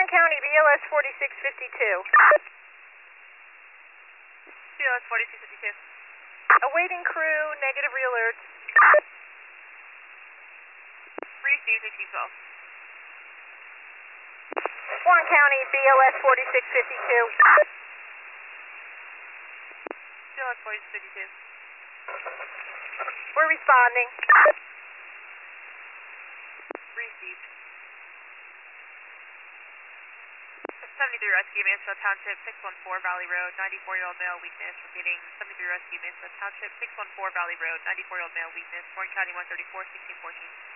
Warren County, BLS 4652. BLS 4652. Awaiting crew, negative realerts. Received 1612. Warren County, BLS 4652. BLS 4652. We're responding. Received. 73 Rescue, Mansfield Township, 614 Valley Road, 94-year-old male, weakness. Repeating, 73 Rescue, Mansfield Township, 614 Valley Road, 94-year-old male, weakness. Warren County 134, 1614.